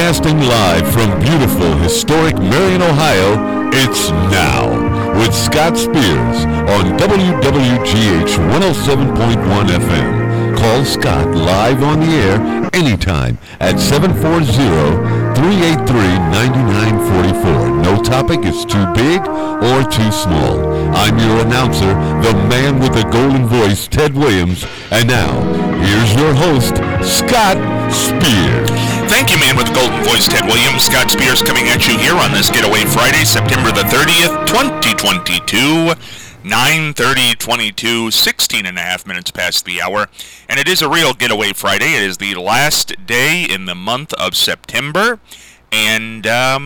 Broadcasting live from beautiful, historic Marion, Ohio, it's Now with Scott Spears on WWGH 107.1 FM. Call Scott live on the air anytime at 740-383-9944. No topic is too big or too small. I'm your announcer, the man with the golden voice, Ted Williams. And now, here's your host, Scott Spears. Thank you, man with the golden voice, Ted Williams. Scott Spears coming at you here on this Getaway Friday, September the 30th, 2022. 9:30:22, 16 and a half minutes past the hour. And it is a real Getaway Friday. It is the last day in the month of September. And,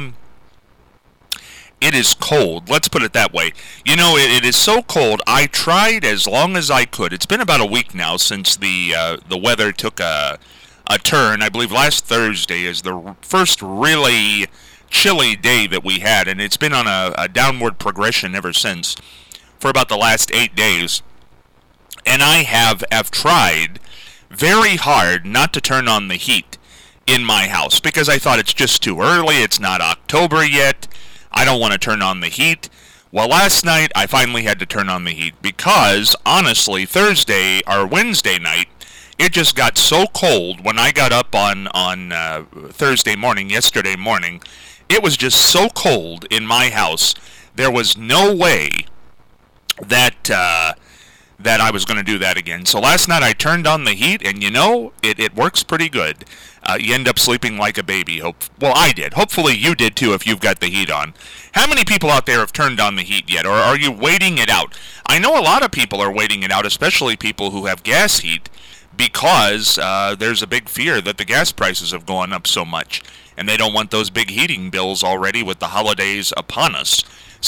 it is cold. Let's put it that way. You know, it is so cold. I tried as long as I could. It's been about a week now since the weather took a turn. I believe last Thursday is the first really chilly day that we had, and it's been on a downward progression ever since for about the last 8 days. And I have tried very hard not to turn on the heat in my house because I thought it's just too early. It's not October yet. I don't want to turn on the heat. Well, last night I finally had to turn on the heat because, honestly, Thursday or Wednesday night, it just got so cold when I got up on Thursday morning, yesterday morning. It was just so cold in my house. There was no way that I was going to do that again. So last night I turned on the heat, and you know, it works pretty good. You end up sleeping like a baby. Well, I did. Hopefully you did too if you've got the heat on. How many people out there have turned on the heat yet, or are you waiting it out? I know a lot of people are waiting it out, especially people who have gas heat, because there's a big fear that the gas prices have gone up so much, and they don't want those big heating bills already with the holidays upon us.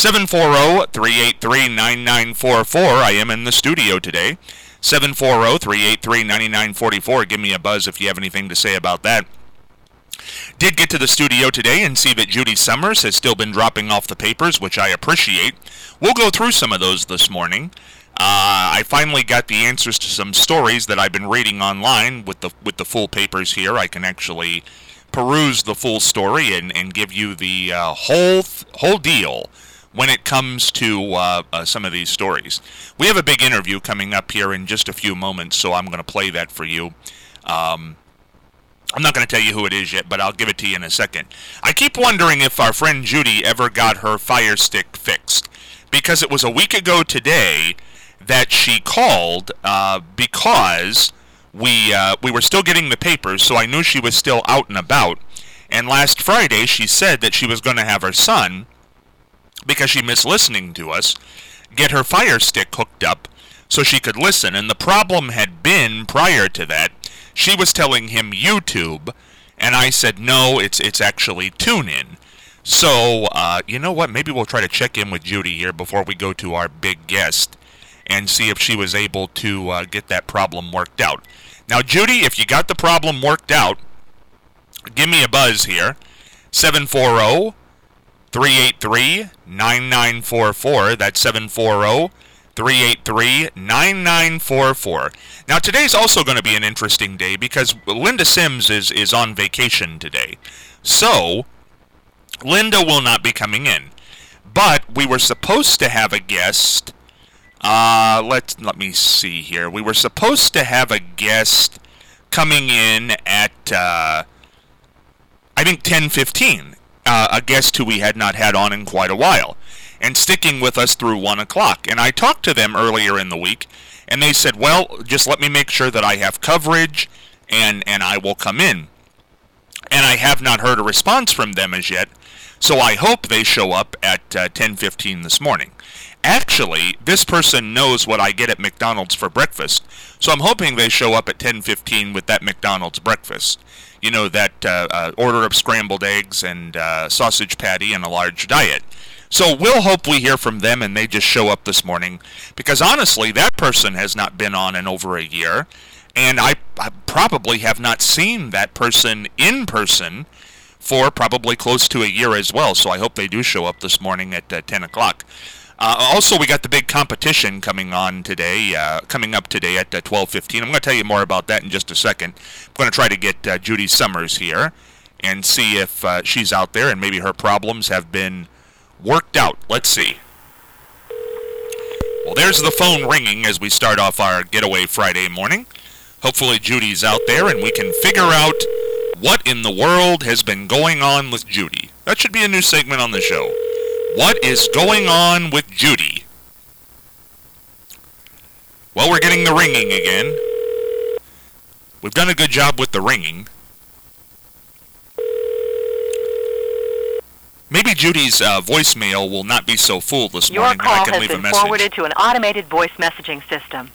740-383-9944. I am in the studio today. 740-383-9944. Give me a buzz if you have anything to say about that. Did get to the studio today and see that Judy Summers has still been dropping off the papers, which I appreciate. We'll go through some of those this morning. I finally got the answers to some stories that I've been reading online with the full papers here. I can actually peruse the full story and give you the whole deal when it comes to some of these stories. We have a big interview coming up here in just a few moments, so I'm going to play that for you. I'm not going to tell you who it is yet, but I'll give it to you in a second. I keep wondering if our friend Judy ever got her Fire Stick fixed, because it was a week ago today that she called because we were still getting the papers, so I knew she was still out and about. And last Friday, she said that she was going to have her son, because she missed listening to us, get her Fire Stick hooked up so she could listen. And the problem had been, prior to that, she was telling him YouTube, and I said, no, it's actually TuneIn. So, you know what, maybe we'll try to check in with Judy here before we go to our big guest and see if she was able to get that problem worked out. Now, Judy, if you got the problem worked out, give me a buzz here. 740-383-9944. That's 740-383-9944. Now, today's also going to be an interesting day because Linda Sims is on vacation today. So, Linda will not be coming in. But we were supposed to have a guest. Let me see here. We were supposed to have a guest coming in at, I think, 10:15. A guest who we had not had on in quite a while, and sticking with us through 1 o'clock. And I talked to them earlier in the week, and they said, well, just let me make sure that I have coverage, and I will come in. And I have not heard a response from them as yet, so I hope they show up at 10:15 this morning. Actually, this person knows what I get at McDonald's for breakfast, so I'm hoping they show up at 10:15 with that McDonald's breakfast. You know, that order of scrambled eggs and sausage patty and a large diet. So we'll hope we hear from them and they just show up this morning, because honestly, that person has not been on in over a year, and I probably have not seen that person in person for probably close to a year as well, so I hope they do show up this morning at 10 o'clock. Also, we got the big competition coming up today at 12:15. I'm going to tell you more about that in just a second. I'm going to try to get Judy Summers here and see if she's out there and maybe her problems have been worked out. Let's see. Well, there's the phone ringing as we start off our Getaway Friday morning. Hopefully Judy's out there and we can figure out what in the world has been going on with Judy. That should be a new segment on the show. What is going on with Judy? Well, we're getting the ringing again. We've done a good job with the ringing. Maybe Judy's voicemail will not be so full this morning that I can leave a message. Your call has been forwarded to an automated voice messaging system.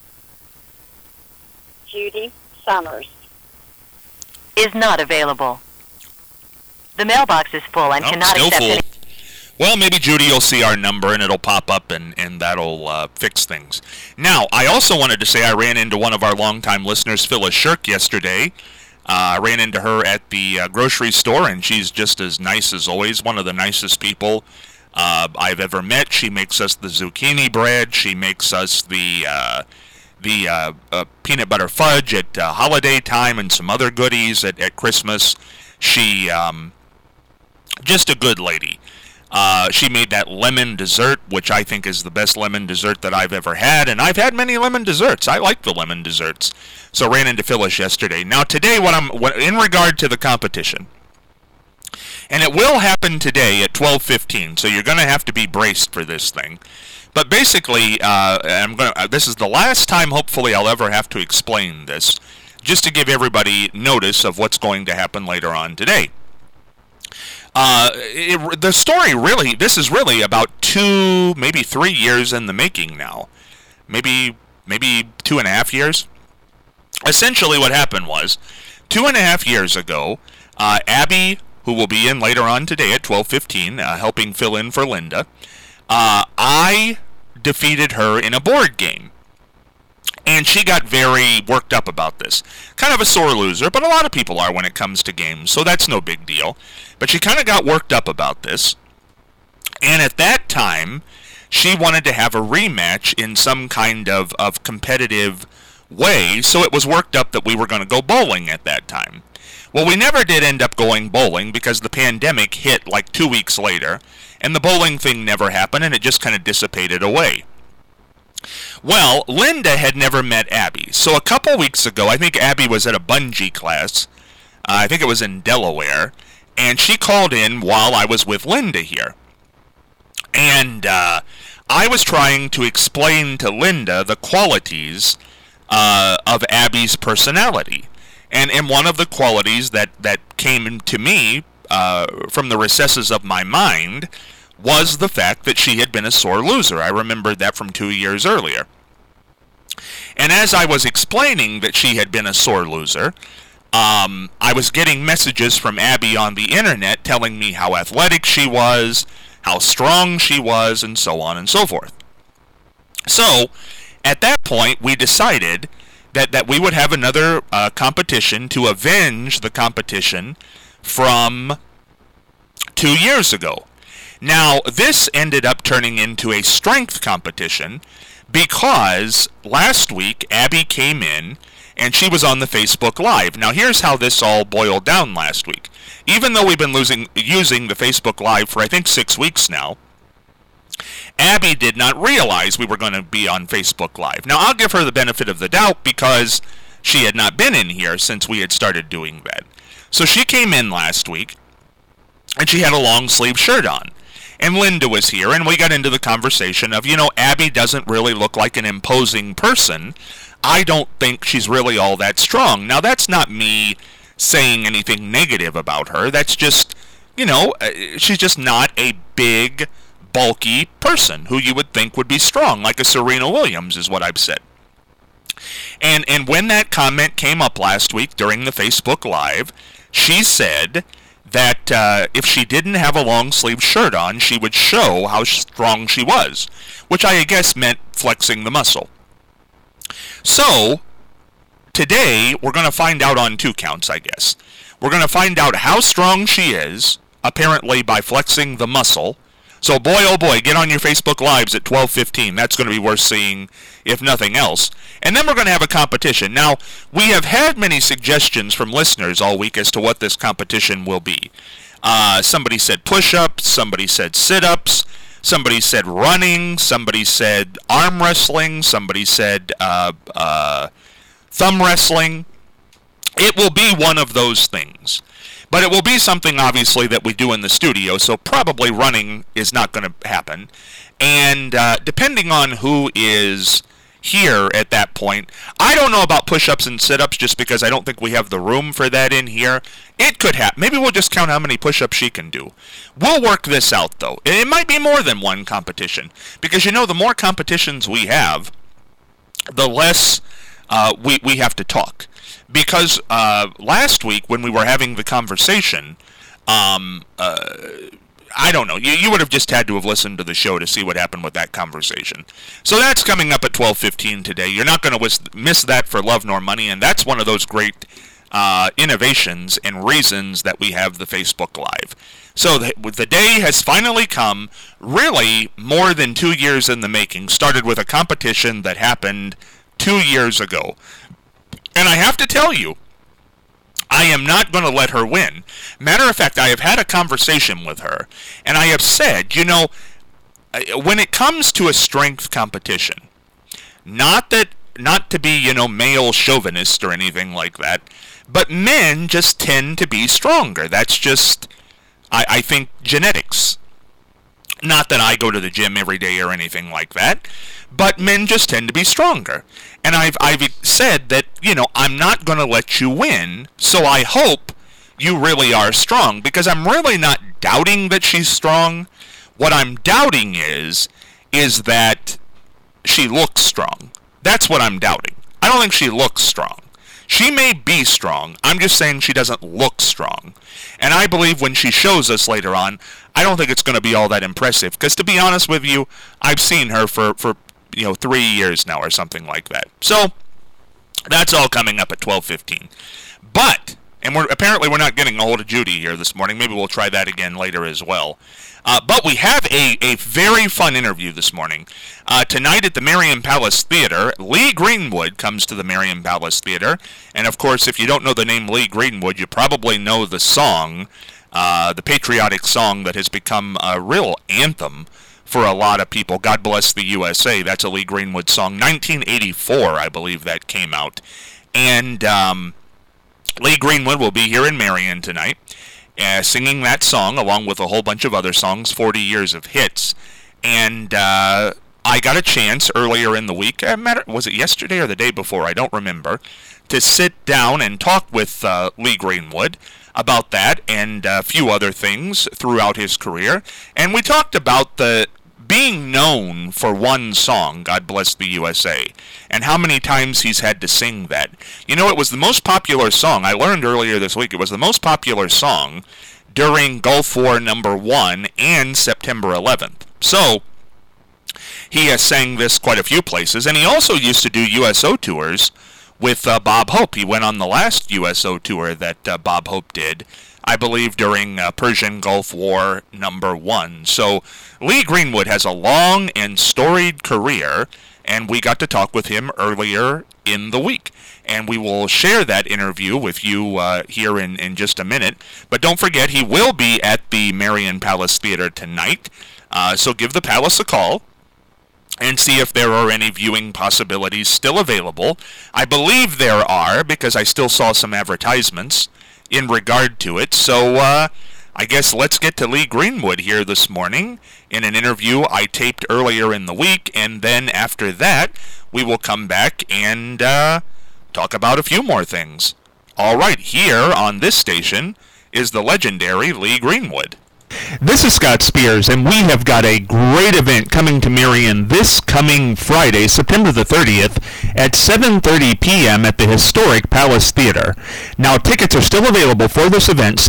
Judy Summers is not available. The mailbox is full and cannot accept any... Well, maybe Judy will see our number and it'll pop up and that'll fix things. Now, I also wanted to say I ran into one of our longtime listeners, Phyllis Shirk, yesterday. I ran into her at the grocery store, and she's just as nice as always, one of the nicest people I've ever met. She makes us the zucchini bread. She makes us the peanut butter fudge at holiday time and some other goodies at Christmas. She, just a good lady. She made that lemon dessert, which I think is the best lemon dessert that I've ever had, and I've had many lemon desserts. I like the lemon desserts. So I ran into Phyllis yesterday. Now today, in regard to the competition, and it will happen today at 12:15, so you're going to have to be braced for this thing. But basically, this is the last time, hopefully, I'll ever have to explain this, just to give everybody notice of what's going to happen later on today. The story really, this is really about 2, maybe 3 years in the making now. Maybe 2.5 years. Essentially what happened was, 2.5 years ago, Abby, who will be in later on today at 12:15, helping fill in for Linda, I defeated her in a board game. And she got very worked up about this. Kind of a sore loser, but a lot of people are when it comes to games, so that's no big deal. But she kind of got worked up about this. And at that time, she wanted to have a rematch in some kind of competitive way, so it was worked up that we were going to go bowling at that time. Well, we never did end up going bowling because the pandemic hit like 2 weeks later, and the bowling thing never happened, and it just kind of dissipated away. Well, Linda had never met Abby, so a couple weeks ago, I think Abby was at a bungee class, I think it was in Delaware, and she called in while I was with Linda here. And I was trying to explain to Linda the qualities of Abby's personality. And one of the qualities that came to me from the recesses of my mind was the fact that she had been a sore loser. I remembered that from 2 years earlier. And as I was explaining that she had been a sore loser, I was getting messages from Abby on the internet telling me how athletic she was, how strong she was, and so on and so forth. So, at that point, we decided that we would have another competition to avenge the competition from 2 years ago. Now, this ended up turning into a strength competition because last week Abby came in and she was on the Facebook Live. Now, here's how this all boiled down last week. Even though we've been using the Facebook Live for, I think, 6 weeks now, Abby did not realize we were going to be on Facebook Live. Now, I'll give her the benefit of the doubt because she had not been in here since we had started doing that. So she came in last week, and she had a long-sleeve shirt on. And Linda was here, and we got into the conversation of, Abby doesn't really look like an imposing person. I don't think she's really all that strong. Now, that's not me saying anything negative about her. That's just, she's just not a big, bulky person who you would think would be strong, like a Serena Williams is what I've said. And when that comment came up last week during the Facebook Live, she said that if she didn't have a long-sleeve shirt on, she would show how strong she was, which I guess meant flexing the muscle. So, today, we're going to find out on 2 counts, I guess. We're going to find out how strong she is, apparently by flexing the muscle, So boy, oh boy, get on your Facebook Lives at 12:15. That's going to be worth seeing, if nothing else. And then we're going to have a competition. Now, we have had many suggestions from listeners all week as to what this competition will be. Somebody said push-ups, somebody said sit-ups, somebody said running, somebody said arm wrestling, somebody said thumb wrestling. It will be one of those things. But it will be something, obviously, that we do in the studio, so probably running is not going to happen. And depending on who is here at that point, I don't know about push-ups and sit-ups just because I don't think we have the room for that in here. It could happen. Maybe we'll just count how many push-ups she can do. We'll work this out, though. It might be more than one competition, because, the more competitions we have, the less we have to talk. Because last week when we were having the conversation, I don't know, you would have just had to have listened to the show to see what happened with that conversation. So that's coming up at 12:15 today. You're not going to miss that for love nor money, and that's one of those great innovations and reasons that we have the Facebook Live. So the day has finally come, really more than 2 years in the making. Started with a competition that happened 2 years ago. And I have to tell you, I am not going to let her win. Matter of fact, I have had a conversation with her, and I have said, when it comes to a strength competition, not to be, male chauvinist or anything like that, but men just tend to be stronger. That's just, I think, genetics. Not that I go to the gym every day or anything like that, but men just tend to be stronger. And I've said that, I'm not going to let you win, so I hope you really are strong, because I'm really not doubting that she's strong. What I'm doubting is that she looks strong. That's what I'm doubting. I don't think she looks strong. She may be strong. I'm just saying she doesn't look strong. And I believe when she shows us later on, I don't think it's going to be all that impressive. Because to be honest with you, I've seen her for 3 years now or something like that. So that's all coming up at 12:15. But, and we're not getting a hold of Judy here this morning. Maybe we'll try that again later as well. But we have a very fun interview this morning. Tonight at the Merriam Palace Theater, Lee Greenwood comes to the Merriam Palace Theater. And of course, if you don't know the name Lee Greenwood, you probably know the song, the patriotic song that has become a real anthem for a lot of people. God Bless the USA. That's a Lee Greenwood song. 1984, I believe that came out. And Lee Greenwood will be here in Marion tonight, singing that song along with a whole bunch of other songs, 40 years of hits. And I got a chance earlier in the week, was it yesterday or the day before, I don't remember, to sit down and talk with Lee Greenwood about that and a few other things throughout his career. And we talked about the being known for one song, God Bless the USA, and how many times he's had to sing that. It was the most popular song. I learned earlier this week it was the most popular song during Gulf War #1 and September 11th. So, he has sang this quite a few places, and he also used to do USO tours with Bob Hope. He went on the last USO tour that Bob Hope did, I believe during Persian Gulf War #1. So Lee Greenwood has a long and storied career, and we got to talk with him earlier in the week. And we will share that interview with you here in just a minute. But don't forget, he will be at the Marion Palace Theater tonight. So give the Palace a call and see if there are any viewing possibilities still available. I believe there are, because I still saw some advertisements in regard to it. So I guess let's get to Lee Greenwood here this morning in an interview I taped earlier in the week, and then after that we will come back and talk about a few more things. All right, here on this station is the legendary Lee Greenwood. This is Scott Spears, and we have got a great event coming to Marion this coming Friday, September the 30th, at 7:30 p.m. at the historic Palace Theater. Now, tickets are still available for this event,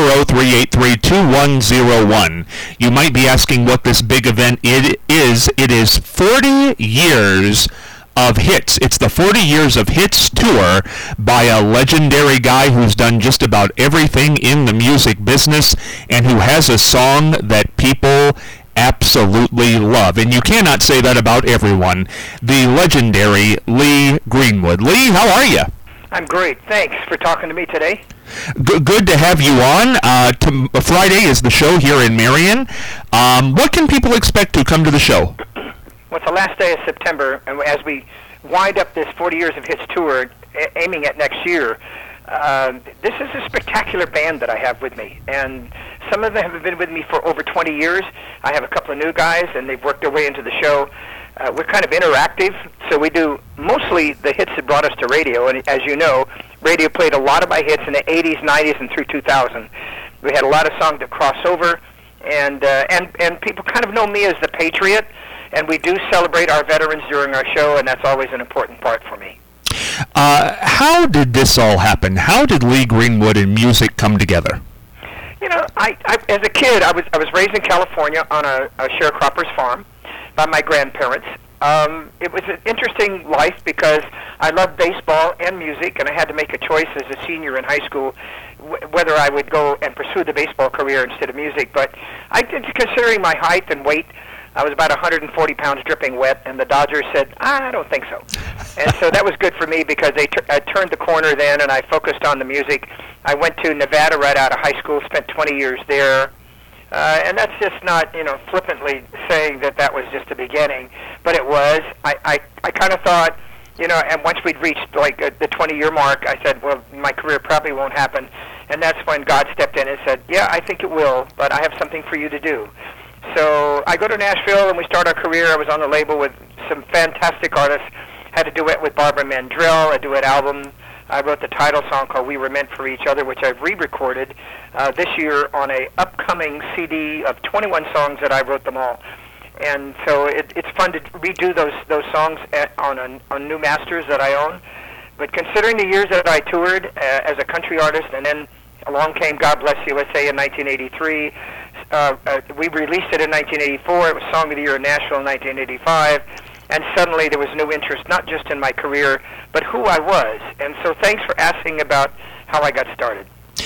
740-383-2101. You might be asking what this big event is. It is 40 years of hits. It's the 40 Years of Hits tour by a legendary guy who's done just about everything in the music business and who has a song that people absolutely love, and you cannot say that about everyone, the legendary Lee Greenwood. Lee, how are you? I'm great. Thanks for talking to me today. Good to have you on. Friday is the show here in Marion. What can people expect to come to the show? Well, it's the last day of September, and as we wind up this 40 Years of Hits tour, aiming at next year, this is a spectacular band that I have with me, and some of them have been with me for over 20 years. I have a couple of new guys, and they've worked their way into the show. We're kind of interactive, so we do mostly the hits that brought us to radio, and as you know, radio played a lot of my hits in the 80s, 90s, and through 2000. We had a lot of songs that cross over, and people kind of know me as the Patriot, and we do celebrate our veterans during our show, and that's always an important part for me. How did this all happen? How did Lee Greenwood and music come together? You know, I as a kid, I was raised in California on a sharecropper's farm by my grandparents. It was an interesting life because I loved baseball and music, and I had to make a choice as a senior in high school whether I would go and pursue the baseball career instead of music. But considering my height and weight, I was about 140 pounds dripping wet, and the Dodgers said, I don't think so. And so that was good for me because I turned the corner then, and I focused on the music. I went to Nevada right out of high school, spent 20 years there. And that's just not, flippantly saying that was just the beginning, but it was. I kind of thought, and once we'd reached like the 20-year mark, I said, well, my career probably won't happen. And that's when God stepped in and said, yeah, I think it will, but I have something for you to do. So I go to Nashville, and we start our career. I was on the label with some fantastic artists. Had a duet with Barbara Mandrell, a duet album. I wrote the title song called We Were Meant for Each Other, which I've re-recorded this year on a upcoming CD of 21 songs that I wrote them all. And so it's fun to redo those songs on new masters that I own. But considering the years that I toured as a country artist, and then along came God Bless USA in 1983, we released it in 1984. It was Song of the Year in Nashville in 1985. And suddenly there was new interest, not just in my career, but who I was. And so thanks for asking about how I got started.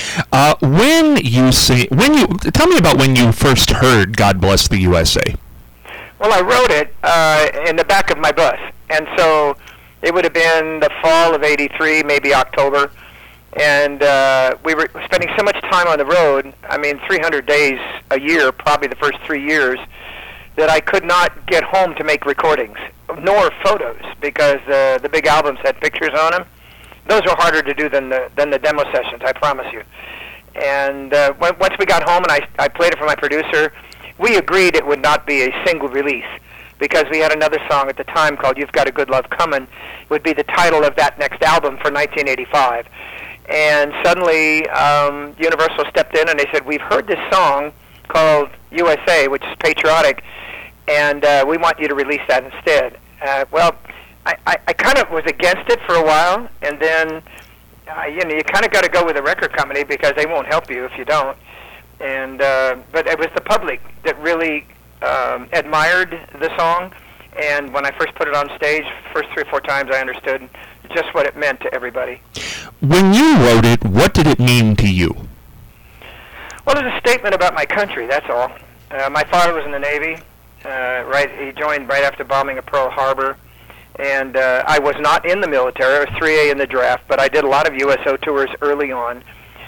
Tell me about when you first heard God Bless the USA. Well, I wrote it in the back of my bus. And so it would have been the fall of 83, maybe October. And we were spending so much time on the road, 300 days a year, probably the first 3 years, that I could not get home to make recordings, nor photos, because the big albums had pictures on them. Those were harder to do than the demo sessions, I promise you. And once we got home and I played it for my producer, we agreed it would not be a single release, because we had another song at the time called You've Got a Good Love Comin'. It would be the title of that next album for 1985. And suddenly Universal stepped in and they said, we've heard this song called USA, which is patriotic, and we want you to release that instead. Well, I kind of was against it for a while, and then you kind of got to go with a record company because they won't help you if you don't. And but it was the public that really admired the song, and when I first put it on stage, first 3 or 4 times, I understood just what it meant to everybody. When you wrote it, what did it mean to you? Well, it's a statement about my country, that's all. My father was in the Navy. He joined right after bombing of Pearl Harbor. And I was not in the military. I was 3A in the draft, but I did a lot of USO tours early on.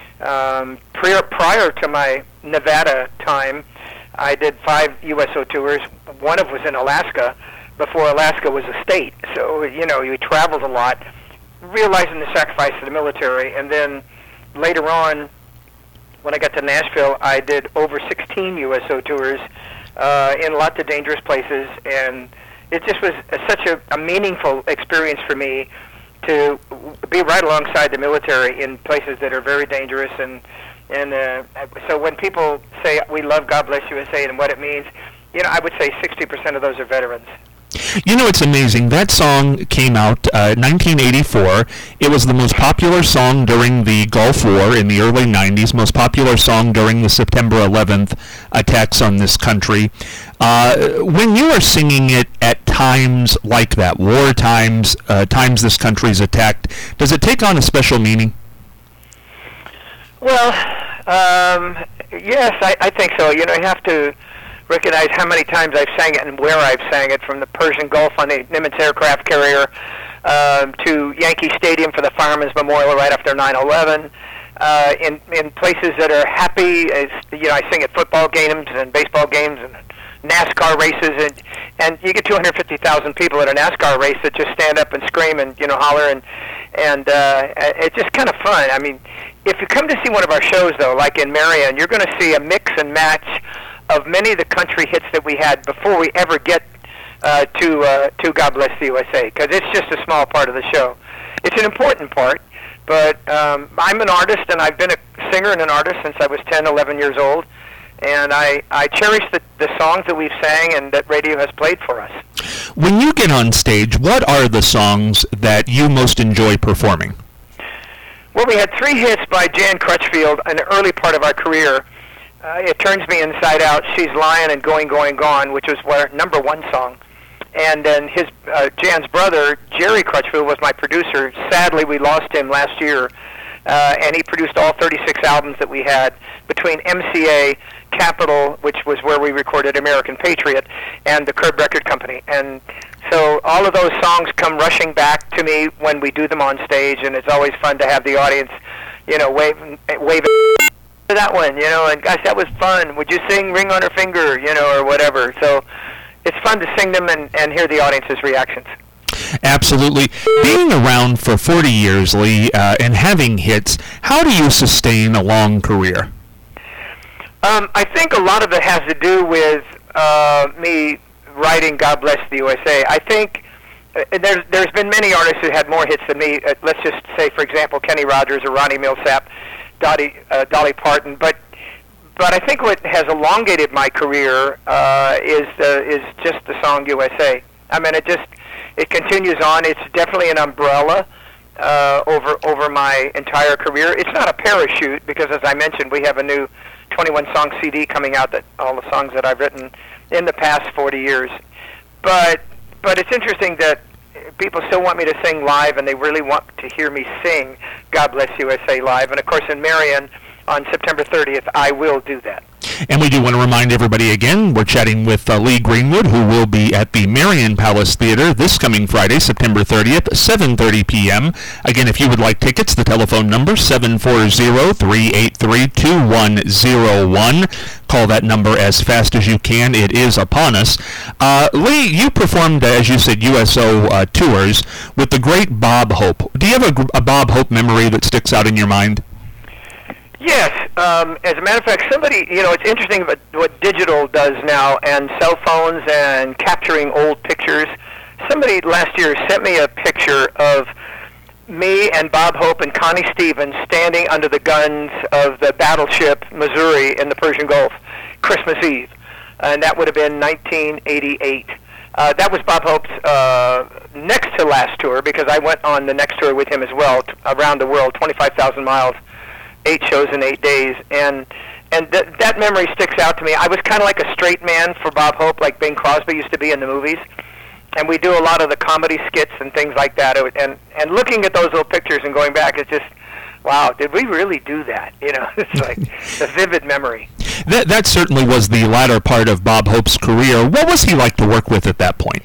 Prior to my Nevada time, I did 5 USO tours. One of was in Alaska, before Alaska was a state. So, you traveled a lot, realizing the sacrifice of the military. And then later on, when I got to Nashville, I did over 16 USO tours in lots of dangerous places, and it just was such a meaningful experience for me to be right alongside the military in places that are very dangerous. And so when people say we love God Bless USA and what it means, I would say 60% of those are veterans. It's amazing. That song came out 1984. It was the most popular song during the Gulf War in the early 90s, most popular song during the September 11th attacks on this country. When you are singing it at times like that, war times, times this country is attacked, does it take on a special meaning? Well, yes, I think so. You have to recognize how many times I've sang it and where I've sang it, from the Persian Gulf on the Nimitz aircraft carrier to Yankee Stadium for the Fireman's Memorial right after 9/11. In places that are happy, I sing at football games and baseball games and NASCAR races, and you get 250,000 people at a NASCAR race that just stand up and scream and holler, and it's just kind of fun. I mean, if you come to see one of our shows though, like in Marion, you're going to see a mix and match of many of the country hits that we had before we ever get to God Bless the USA, because it's just a small part of the show. It's an important part, but I'm an artist, and I've been a singer and an artist since I was 10, 11 years old, and I cherish the songs that we've sang and that radio has played for us. When you get on stage, what are the songs that you most enjoy performing? Well, we had 3 hits by Jan Crutchfield in the early part of our career. It Turns Me Inside Out, She's Lying, and Going, Going, Gone, which was our number 1 song. And then Jan's brother, Jerry Crutchfield, was my producer. Sadly, we lost him last year, and he produced all 36 albums that we had between MCA, Capitol, which was where we recorded American Patriot, and the Curb Record Company. And so all of those songs come rushing back to me when we do them on stage, and it's always fun to have the audience, wave to that one, and gosh, that was fun. Would you sing Ring on Her Finger, or whatever. So it's fun to sing them and hear the audience's reactions. Absolutely. Being around for 40 years, Lee, and having hits, how do you sustain a long career? I think a lot of it has to do with me writing God Bless the USA. I think there's been many artists who had more hits than me. Let's just say, for example, Kenny Rogers or Ronnie Millsap, Dolly Parton. But I think what has elongated my career is just the song USA. I mean, it continues on. It's definitely an umbrella over my entire career. It's not a parachute because, as I mentioned, we have a new 21-song CD coming out, that all the songs that I've written in the past 40 years. But it's interesting that people still want me to sing live, and they really want to hear me sing God Bless USA live. And, of course, in Marion on September 30th, I will do that. And we do want to remind everybody again, we're chatting with Lee Greenwood, who will be at the Marion Palace Theater this coming Friday, September 30th, 7:30 p.m. Again, if you would like tickets, the telephone number, 740-383-2101. Call that number as fast as you can. It is upon us. Lee, you performed, as you said, USO tours with the great Bob Hope. Do you have a Bob Hope memory that sticks out in your mind? Yes. As a matter of fact, somebody, it's interesting about what digital does now, and cell phones and capturing old pictures. Somebody last year sent me a picture of me and Bob Hope and Connie Stevens standing under the guns of the battleship Missouri in the Persian Gulf, Christmas Eve. And that would have been 1988. That was Bob Hope's next to last tour, because I went on the next tour with him as well, around the world, 25,000 miles. 8 shows in 8 days, and that memory sticks out to me. I was kind of like a straight man for Bob Hope, like Bing Crosby used to be in the movies, and we do a lot of the comedy skits and things like that. And looking at those old pictures and going back, it's just, wow, did we really do that? It's like a vivid memory. That certainly was the latter part of Bob Hope's career. What was he like to work with at that point?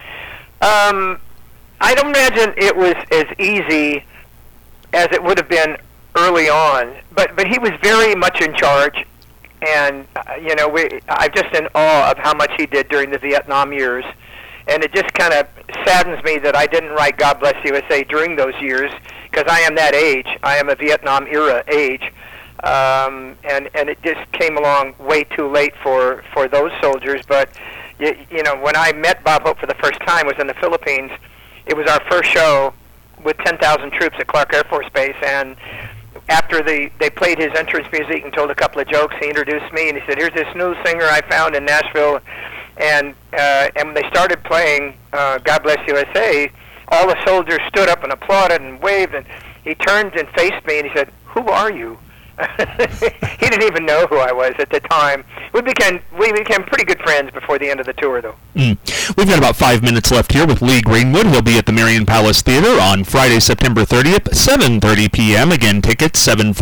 I don't imagine it was as easy as it would have been early on, but he was very much in charge, and I'm just in awe of how much he did during the Vietnam years, and it just kind of saddens me that I didn't write God Bless USA during those years, because I am that age. I am a Vietnam era age, and it just came along way too late for those soldiers. But when I met Bob Hope for the first time was in the Philippines. It was our first show with 10,000 troops at Clark Air Force Base, and after they played his entrance music and told a couple of jokes, he introduced me, and he said, "Here's this new singer I found in Nashville." And when they started playing God Bless USA, all the soldiers stood up and applauded and waved, and he turned and faced me, and he said, "Who are you?" He didn't even know who I was at the time. we became pretty good friends before the end of the tour, though. We've got about 5 minutes left here with Lee Greenwood. He'll be at the Marion Palace Theater on Friday, September 30th, 7:30 p.m. Again, tickets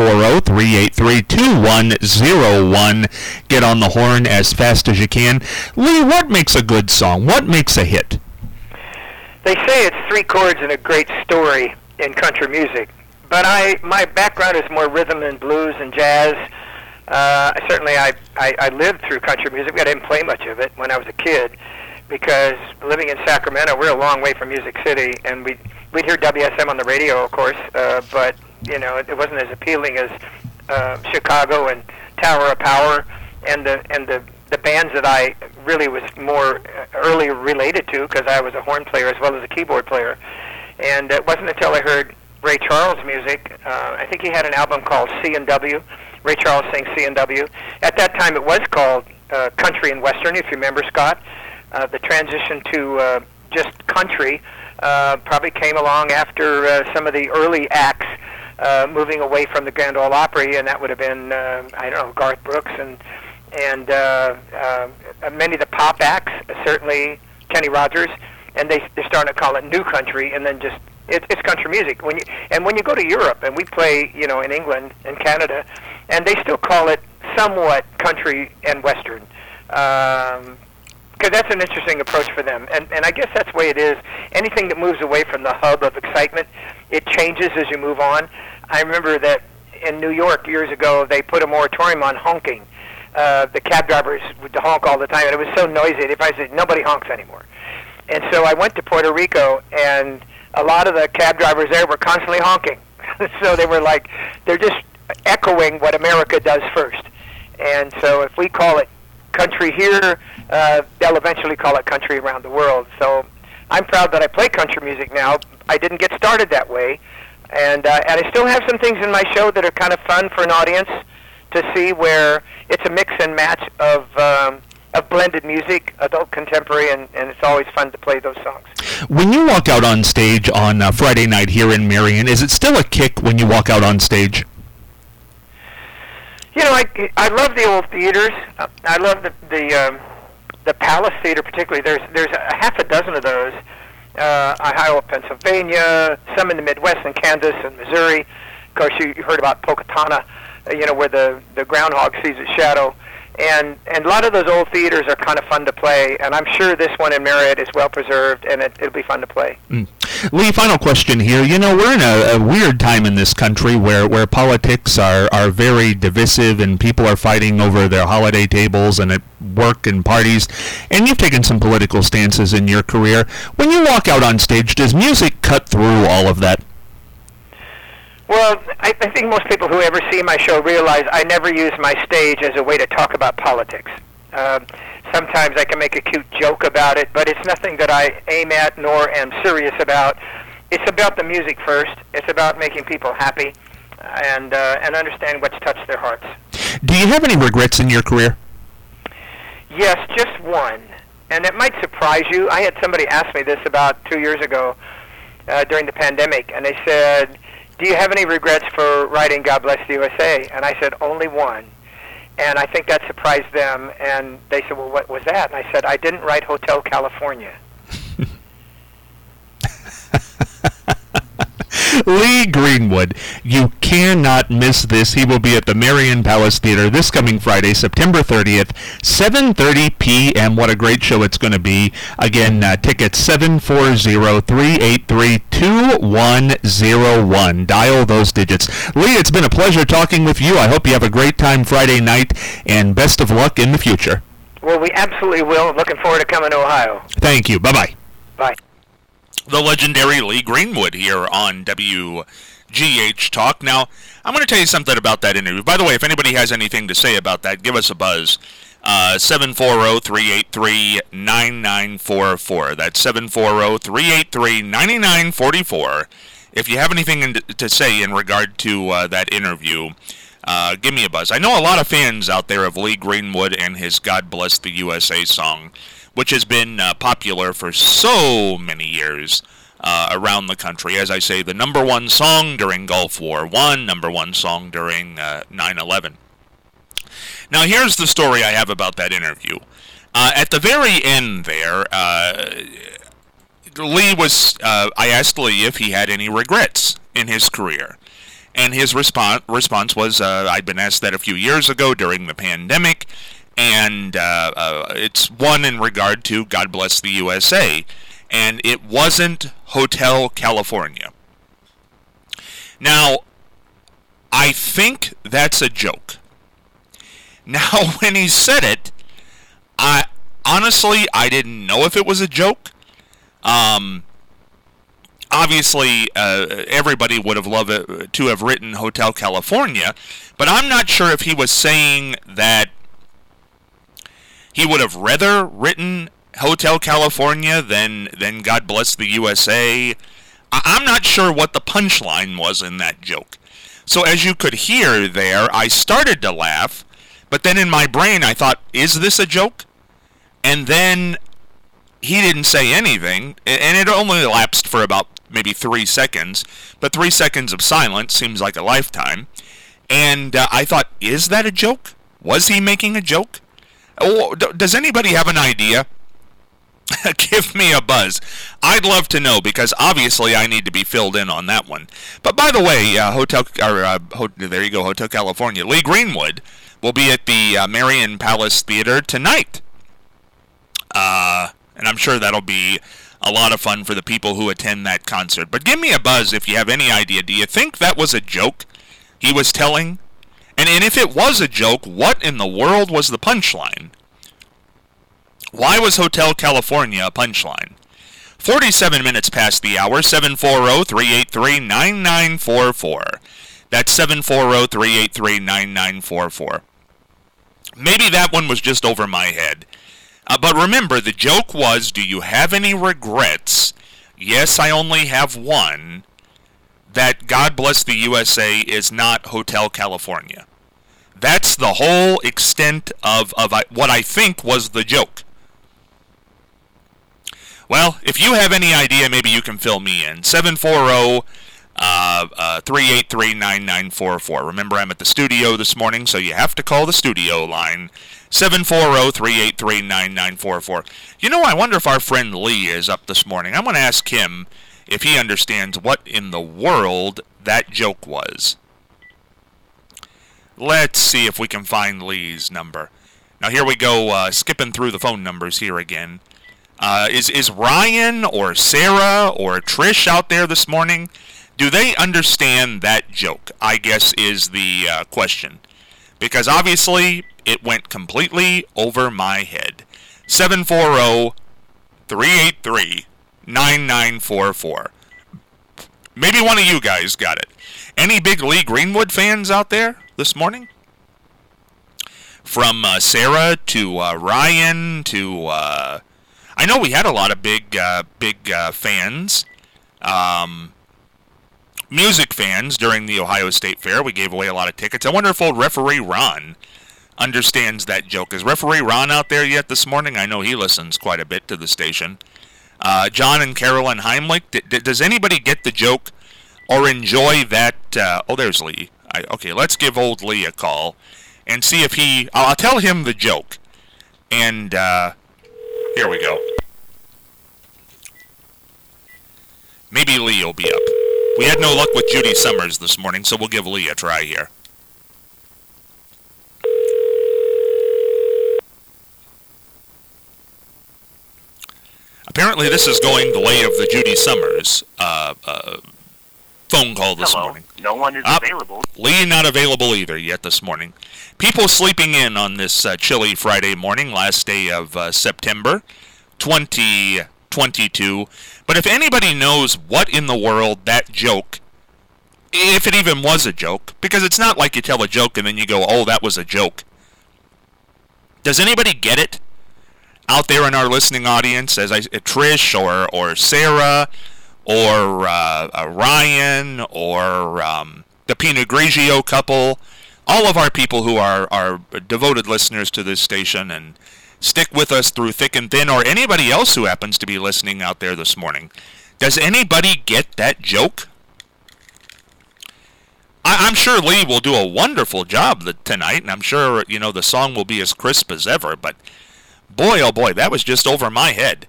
740-383-2101. Get on the horn as fast as you can. Lee, what makes a good song? What makes a hit? They say it's 3 chords and a great story in country music, but my background is more rhythm and blues and jazz. Certainly, I lived through country music. I didn't play much of it when I was a kid because living in Sacramento, we're a long way from Music City, and we'd hear WSM on the radio, of course, but it wasn't as appealing as Chicago and Tower of Power and the bands that I really was more early related to because I was a horn player as well as a keyboard player. And it wasn't until I heard Ray Charles' music. I think he had an album called C&W. Ray Charles sang C&W. At that time, it was called Country and Western, if you remember, Scott. The transition to just country probably came along after some of the early acts moving away from the Grand Ole Opry, and that would have been, Garth Brooks and many of the pop acts, certainly Kenny Rogers, and they're starting to call it new country, and then just it's country music. When you go to Europe, and we play, in England and Canada, and they still call it somewhat country and western, because that's an interesting approach for them. And I guess that's the way it is. Anything that moves away from the hub of excitement, it changes as you move on. I remember that in New York years ago, they put a moratorium on honking. The cab drivers would honk all the time, and it was so noisy. If I said nobody honks anymore, and so I went to Puerto Rico, and a lot of the cab drivers there were constantly honking. So they were like, they're just echoing what America does first. And so if we call it country here, they'll eventually call it country around the world. So I'm proud that I play country music now. I didn't get started that way, and I still have some things in my show that are kind of fun for an audience to see, where it's a mix and match of blended music, adult, contemporary, and it's always fun to play those songs. When you walk out on stage on Friday night here in Marion, is it still a kick when you walk out on stage? I love the old theaters. I love the Palace Theater particularly. There's a half a dozen of those. Ohio, Pennsylvania, some in the Midwest in Kansas and Missouri. Of course, you heard about Pocatana, where the groundhog sees its shadow. And a lot of those old theaters are kind of fun to play, and I'm sure this one in Marriott is well preserved, and it'll be fun to play. Lee, final question here. We're in a weird time in this country where politics are very divisive, and people are fighting over their holiday tables and at work and parties, and you've taken some political stances in your career. When you walk out on stage, does music cut through all of that? Well, I think most people who ever see my show realize I never use my stage as a way to talk about politics. Sometimes I can make a cute joke about it, but it's nothing that I aim at nor am serious about. It's about the music first. It's about making people happy and understand what's touched their hearts. Do you have any regrets in your career? Yes, just one. And it might surprise you. I had somebody ask me this about 2 years ago during the pandemic, and they said, do you have any regrets for writing God Bless the USA? And I said, only one. And I think that surprised them. And they said, well, what was that? And I said, I didn't write Hotel California. Lee Greenwood, you cannot miss this. He will be at the Marion Palace Theater this coming Friday, September 30th, 7:30 p.m. What a great show it's going to be. Again, tickets 740-383-2101. Dial those digits. Lee, it's been a pleasure talking with you. I hope you have a great time Friday night, and best of luck in the future. Well, we absolutely will. Looking forward to coming to Ohio. Thank you. Bye-bye. Bye. The legendary Lee Greenwood here on WGH Talk. Now, I'm going to tell you something about that interview. By the way, if anybody has anything to say about that, give us a buzz. 740-383-9944. That's 740-383-9944. If you have anything to say in regard to that interview, give me a buzz. I know a lot of fans out there of Lee Greenwood and his God Bless the USA song, which has been popular for so many years around the country. As I say, the number one song during Gulf War I, number one song during 9/11. Now, here's the story I have about that interview. At the very end there, Lee was, I asked Lee if he had any regrets in his career. And his response was, I'd been asked that a few years ago during the pandemic, and it's one in regard to God Bless the USA, and it wasn't Hotel California. Now, I think that's a joke. Now, when he said it, I didn't know if it was a joke. Obviously, everybody would have loved it to have written Hotel California, but I'm not sure if he was saying that he would have rather written Hotel California than God Bless the USA. I'm not sure what the punchline was in that joke. So as you could hear there, I started to laugh, but then in my brain I thought, is this a joke? And then he didn't say anything, and it only lapsed for about maybe 3 seconds, but 3 seconds of silence seems like a lifetime. And I thought, is that a joke? Was he making a joke? Oh, does anybody have an idea? Give me a buzz. I'd love to know, because obviously I need to be filled in on that one. But by the way, there you go, Hotel California. Lee Greenwood will be at the Marion Palace Theater tonight. And I'm sure that'll be a lot of fun for the people who attend that concert. But give me a buzz if you have any idea. Do you think that was a joke he was telling? And if it was a joke, what in the world was the punchline? Why was Hotel California a punchline? 47 minutes past the hour, 740-383-9944. That's 740-383-9944. Maybe that one was just over my head. But remember, the joke was, do you have any regrets? Yes, I only have one. That God Bless the USA is not Hotel California. That's the whole extent of what I think was the joke. Well, if you have any idea, maybe you can fill me in. 740-383-9944. Remember, I'm at the studio this morning, so you have to call the studio line. 740-383-9944. You know, I wonder if our friend Lee is up this morning. I'm going to ask him if he understands what in the world that joke was. Let's see if we can find Lee's number. Now, here we go, skipping through the phone numbers here again. Is Ryan or Sarah or Trish out there this morning? Do they understand that joke? I guess is the question. Because obviously, it went completely over my head. 740-383-9944. Maybe one of you guys got it. Any big Lee Greenwood fans out there this morning? From Sarah to Ryan to... I know we had a lot of big fans. Music fans during the Ohio State Fair. We gave away a lot of tickets. I wonder if old referee Ron understands that joke. Is referee Ron out there yet this morning? I know he listens quite a bit to the station. John and Carolyn Heimlich, does anybody get the joke or enjoy that? Oh, there's Lee. Okay, let's give old Lee a call and see if he... I'll tell him the joke. And here we go. Maybe Lee will be up. We had no luck with Judy Summers this morning, so we'll give Lee a try here. Apparently this is going the way of the Judy Summers phone call this morning. No one is available. Lee not available either yet this morning. People sleeping in on this chilly Friday morning, last day of September 2022. But if anybody knows what in the world that joke, if it even was a joke, because it's not like you tell a joke and then you go, oh, that was a joke. Does anybody get it? Out there in our listening audience, as Trish or Sarah or Ryan or the Pinot Grigio couple, all of our people who are devoted listeners to this station and stick with us through thick and thin, or anybody else who happens to be listening out there this morning. Does anybody get that joke? I'm sure Lee will do a wonderful job tonight, and I'm sure, the song will be as crisp as ever, but boy, oh boy, that was just over my head.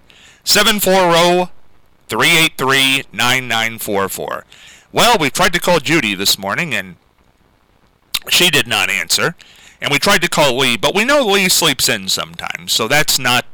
740-383-9944. Well, we tried to call Judy this morning, and she did not answer. And we tried to call Lee, but we know Lee sleeps in sometimes, so that's not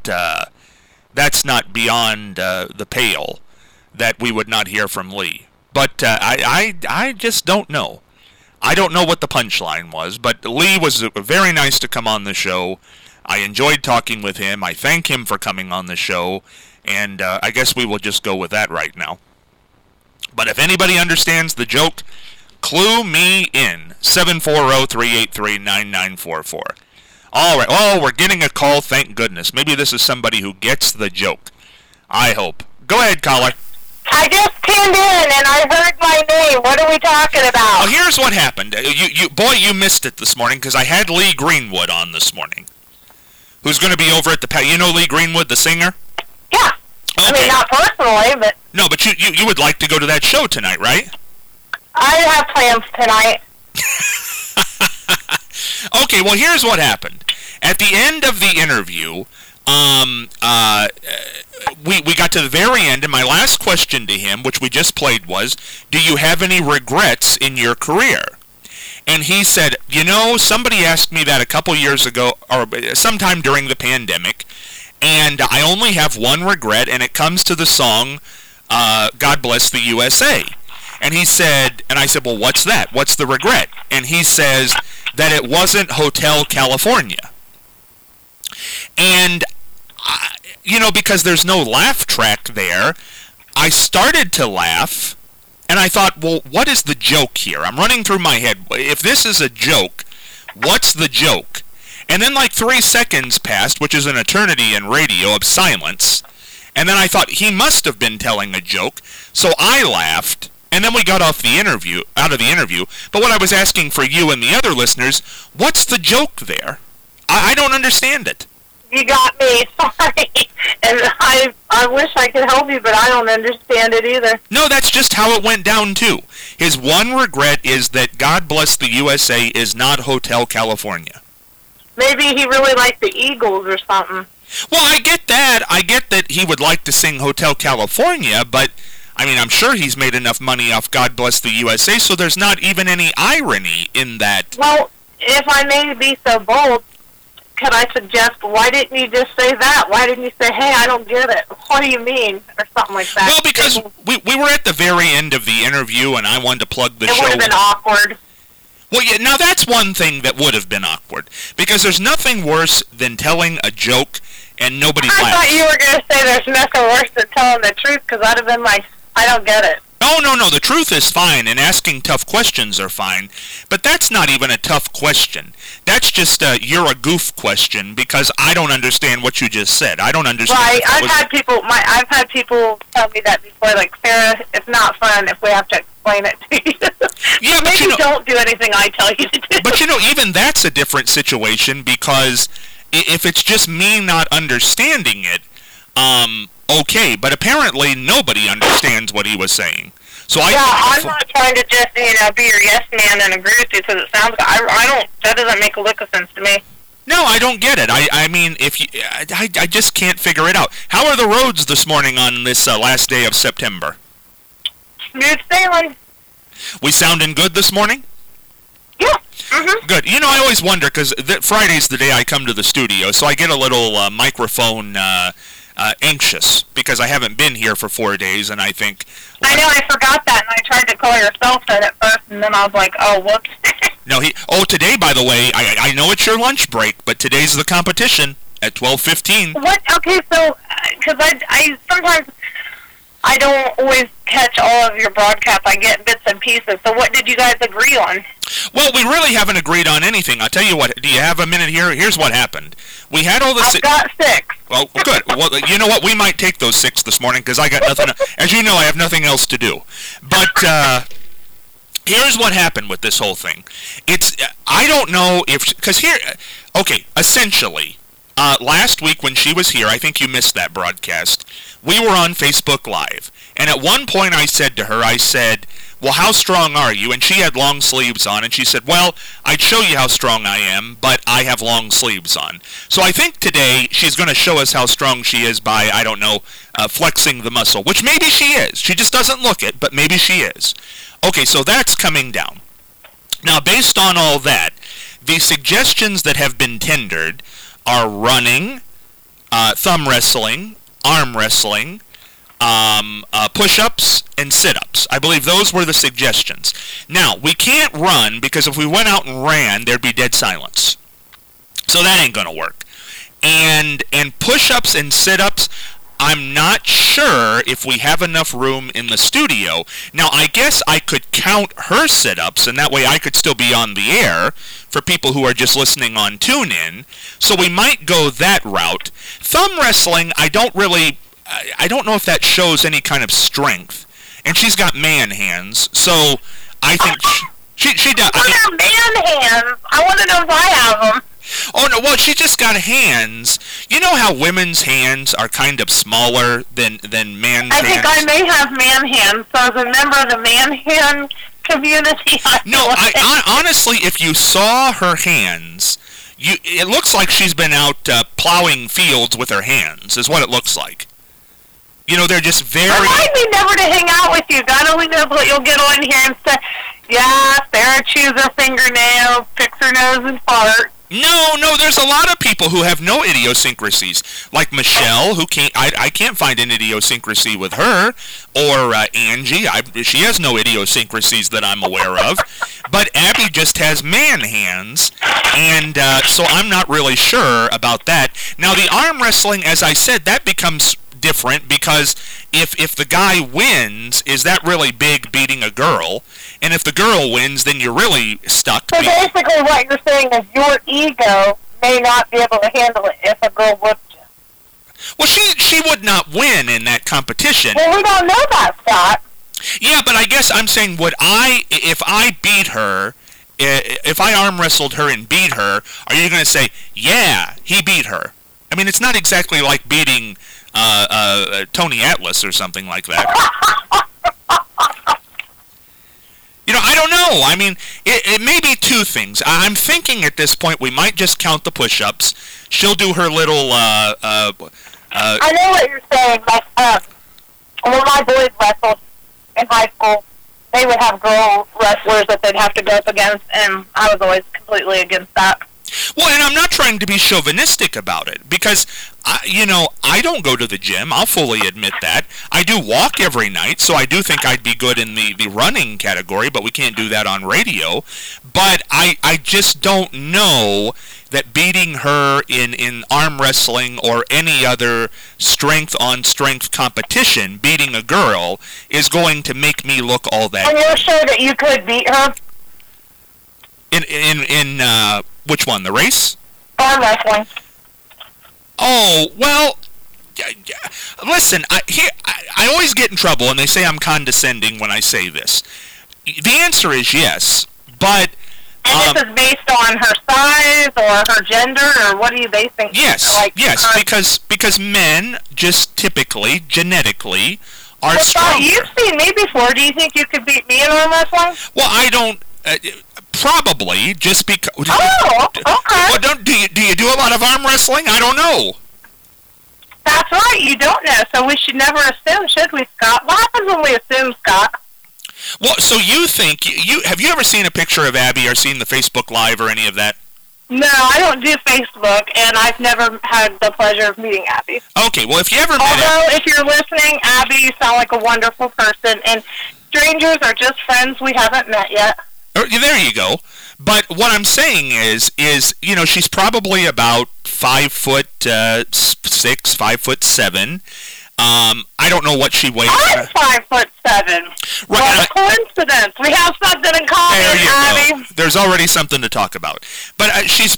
beyond the pale that we would not hear from Lee. But I just don't know. I don't know what the punchline was, but Lee was very nice to come on the show. I enjoyed talking with him. I thank him for coming on the show, and I guess we will just go with that right now. But if anybody understands the joke, clue me in. 740-383-9944. All right. Oh, we're getting a call, thank goodness. Maybe this is somebody who gets the joke. I hope. Go ahead, caller. I just tuned in and I heard my name. What are we talking about? Well, here's what happened. You missed it this morning because I had Lee Greenwood on this morning, who's going to be over at the... You know Lee Greenwood, the singer? Yeah. Okay. I mean, not personally, but... No, but you would like to go to that show tonight, right? I have plans tonight. Okay, well, here's what happened. At the end of the interview, we got to the very end, and my last question to him, which we just played, was, do you have any regrets in your career? And he said, somebody asked me that a couple years ago, or sometime during the pandemic, and I only have one regret, and it comes to the song, God Bless the USA. And he said, and I said, well, what's that? What's the regret? And he says that it wasn't Hotel California. And, because there's no laugh track there, I started to laugh, and I thought, well, what is the joke here? I'm running through my head. If this is a joke, what's the joke? And then like 3 seconds passed, which is an eternity in radio of silence, and then I thought he must have been telling a joke, so I laughed. And then we got out of the interview. But what I was asking for you and the other listeners, what's the joke there? I don't understand it. You got me. Sorry. And I wish I could help you, but I don't understand it either. No, that's just how it went down, too. His one regret is that God Bless the USA is not Hotel California. Maybe he really liked the Eagles or something. Well, I get that. I get that he would like to sing Hotel California, but... I'm sure he's made enough money off God Bless the USA, so there's not even any irony in that. Well, if I may be so bold, could I suggest, why didn't you just say that? Why didn't you say, hey, I don't get it? What do you mean? Or something like that. Well, because we were at the very end of the interview, and I wanted to plug the show. It would have been awkward. Well, yeah, now that's one thing that would have been awkward, because there's nothing worse than telling a joke and nobody laughs. I thought you were going to say there's nothing worse than telling the truth, because I'd have been like, I don't get it. Oh, no, the truth is fine, and asking tough questions are fine, but that's not even a tough question. That's just a you're a goof question, because I don't understand what you just said. I don't understand. Right, I've had people tell me that before, like, Sarah, it's not fun if we have to explain it to you. Yeah, so maybe don't do anything I tell you to do. But, even that's a different situation, because if it's just me not understanding it, okay, but apparently nobody understands what he was saying. So I'm not trying to just, be your yes man and agree with you, because it sounds, that doesn't make a lick of sense to me. No, I don't get it. I just can't figure it out. How are the roads this morning on this last day of September? Smooth sailing. We sounding good this morning? Yeah. Mm-hmm. Good. I always wonder, because Friday's the day I come to the studio, so I get a little microphone anxious, because I haven't been here for 4 days, and I think... I know, I forgot that, and I tried to call your cell phone at first, and then I was like, oh, whoops. No, today, by the way, I know it's your lunch break, but today's the competition at 12:15. What? Okay, so, because I sometimes... I don't always catch all of your broadcasts. I get bits and pieces. So what did you guys agree on? Well, we really haven't agreed on anything. I'll tell you what. Do you have a minute here? Here's what happened. We had all the... I've got 6. Well, good. Well, you know what? We might take those 6 this morning, because I got nothing... As you know, I have nothing else to do. But here's what happened with this whole thing. I don't know if... Because here... Okay, essentially... last week when she was here, I think you missed that broadcast, we were on Facebook Live. And at one point I said to her, I said, well, how strong are you? And she had long sleeves on, and she said, well, I'd show you how strong I am, but I have long sleeves on. So I think today she's going to show us how strong she is by, I don't know, flexing the muscle, which maybe she is. She just doesn't look it, but maybe she is. Okay, so that's coming down. Now, based on all that, the suggestions that have been tendered are running, thumb wrestling, arm wrestling, push-ups, and sit-ups. I believe those were the suggestions. Now, we can't run because if we went out and ran, there'd be dead silence. So that ain't going to work. And push-ups and sit-ups, I'm not sure if we have enough room in the studio. Now, I guess I could count her sit-ups, and that way I could still be on the air for people who are just listening on TuneIn. So we might go that route. Thumb wrestling, I don't know if that shows any kind of strength. And she's got man hands, so I think she does. What are man hands? I want to know if I have them. Oh, no, well, she just got hands. You know how women's hands are kind of smaller than man's hands? I think I may have man hands, so as a member of the man hand community, honestly, if you saw her hands, it looks like she's been out plowing fields with her hands, is what it looks like. You know, they're just very... Remind me never to hang out with you. God only knows what you'll get on here and say, yeah, Sarah chews her fingernails, picks her nose, and farts. No, there's a lot of people who have no idiosyncrasies, like Michelle, who I can't find an idiosyncrasy with her, or Angie, she has no idiosyncrasies that I'm aware of, but Abby just has man hands, and so I'm not really sure about that. Now, the arm wrestling, as I said, that becomes different, because if the guy wins, is that really big beating a girl? And if the girl wins, then you're really stuck. So basically what you're saying is your ego may not be able to handle it if a girl whooped you. Well, she would not win in that competition. Well, we don't know that, Scott. Yeah, but I guess I'm saying, if I beat her, if I arm wrestled her and beat her, are you going to say, yeah, he beat her? I mean, it's not exactly like beating Tony Atlas or something like that. You know, I don't know. I mean, it may be two things. I'm thinking at this point we might just count the push-ups. She'll do her little... I know what you're saying. Like, when my boys wrestled in high school, they would have girl wrestlers that they'd have to go up against, and I was always completely against that. Well, and I'm not trying to be chauvinistic about it, because, I don't go to the gym. I'll fully admit that. I do walk every night, so I do think I'd be good in the running category, but we can't do that on radio. But I just don't know that beating her in arm wrestling or any other strength-on-strength competition, beating a girl, is going to make me look all that... And you're sure that you could beat her? In which one, the race? Arm wrestling. Oh, well, listen, I always get in trouble, and they say I'm condescending when I say this. The answer is yes, but... And this is based on her size or her gender, or what are you basing? Yes, because men just typically, genetically, are stronger. You've seen me before. Do you think you could beat me in arm wrestling? Well, I don't... probably, just because... Oh, okay. Well, do you do a lot of arm wrestling? I don't know. That's right, you don't know, so we should never assume, should we, Scott? What happens when we assume, Scott? Well, so you think... have you ever seen a picture of Abby or seen the Facebook Live or any of that? No, I don't do Facebook, and I've never had the pleasure of meeting Abby. Okay, well, if you ever met... Although, if you're listening, Abby, you sound like a wonderful person, and strangers are just friends we haven't met yet. There you go. But what I'm saying is she's probably about 5'6", 5'7". I don't know what she weighs. I'm 5'7". Right. What a coincidence. We have something in common, Abby. Go. There's already something to talk about. But she's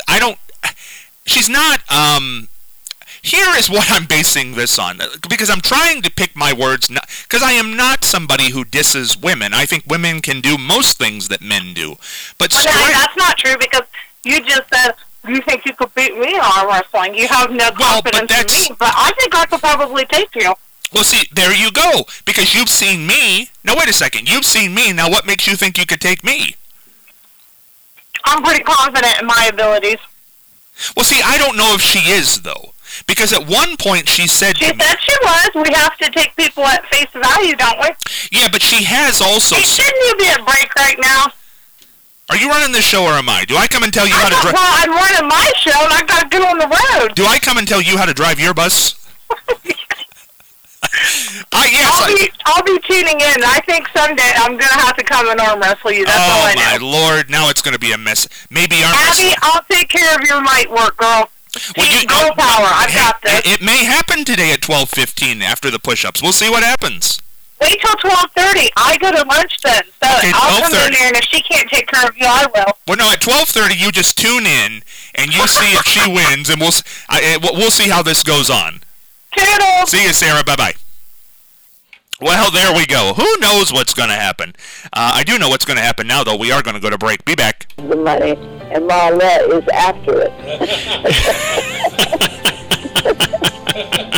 not. Here is what I'm basing this on, because I'm trying to pick my words, because I am not somebody who disses women. I think women can do most things that men do. But that's not true, because you just said you think you could beat me in arm wrestling. You have no confidence in me, but I think I could probably take you. Well, see, there you go. Because you've seen me. Now, wait a second. You've seen me. Now, what makes you think you could take me? I'm pretty confident in my abilities. Well, see, I don't know if she is, though. Because at one point she said to me... She said she was. We have to take people at face value, don't we? Yeah, but she has also... Hey, shouldn't you be at break right now? Are you running the show or am I? Do I come and tell you how to drive... Well, I'm running my show and I've got to get on the road. Do I come and tell you how to drive your bus? I'll be tuning in. I think someday I'm going to have to come and arm wrestle you. That's all I know. Oh, my Lord. Now it's going to be a mess. Maybe arm Abby, I'll take care of your might work, girl. Well, girl power. I've got this. It may happen today at 12:15 after the push-ups. We'll see what happens. Wait till 12:30. I go to lunch then. So okay, I'll come in there, and if she can't take care of you, I will. Well, no, at 12:30 you just tune in, and you see if she wins, and we'll see how this goes on. Toodles. See you, Sarah. Bye-bye. Well, there we go. Who knows what's going to happen? I do know what's going to happen now, though. We are going to go to break. Be back. The money, and Marlette is after it.